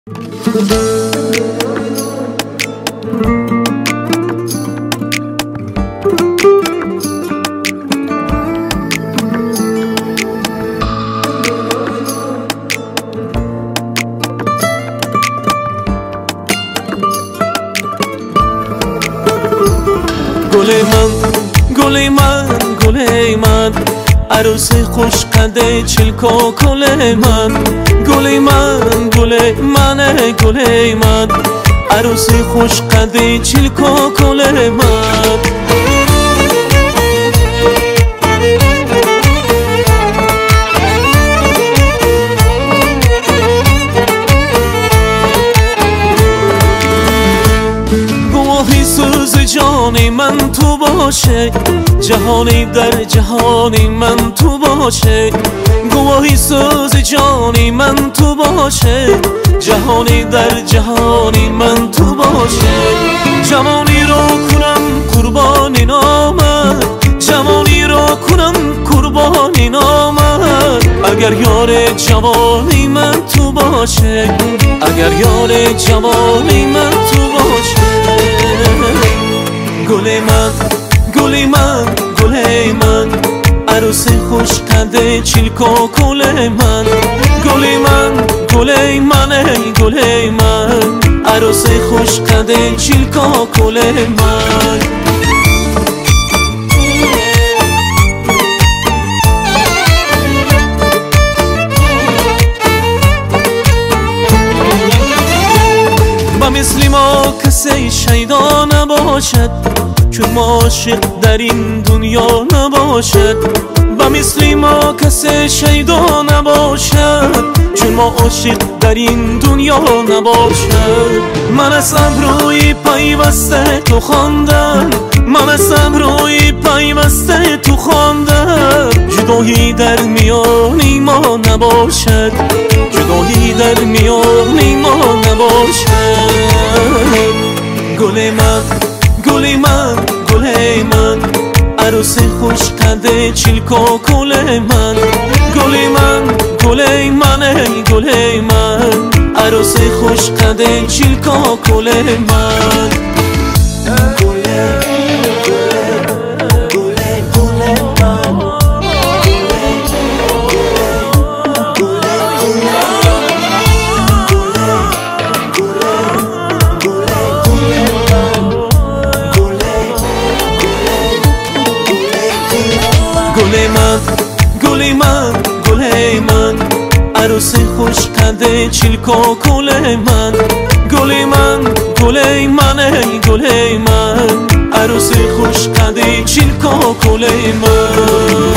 گل من عروس خوش قده چلکو کل من گل من عروس خوش قده چلکو کل من جهانی من تو باشه جهانی در جهانی من تو باشه گواهی سوز جانی من تو باشه جهانی در جهانی من تو باشه جوانی رو کنم قربانی نامد جوانی رو کنم قربانی نامد اگر یار جوانی من تو باشه اگر یار جوانی من تو باشه گل من عروس خوش قده چلکو کل من گل من عروس خوش قده چلکو کل من با مثل ما کسی شیدا نباشد چون ما عاشق در این دنیا نباشد و مثل ما کسی شیدا نباشد چون ما عاشق در این دنیا نباشد من از ابروی پیوسته تو خواندم من از ابروی پیوسته تو خواندم جدایی در میان ما نباشد جدایی در میان ما نباشد گل من عروس خوش قده چلکو کل من گل من عروس خوش قده چلکو کل من گل من عروس خوش قده چلکو کل من گل من عروس خوش قده چلکو کل من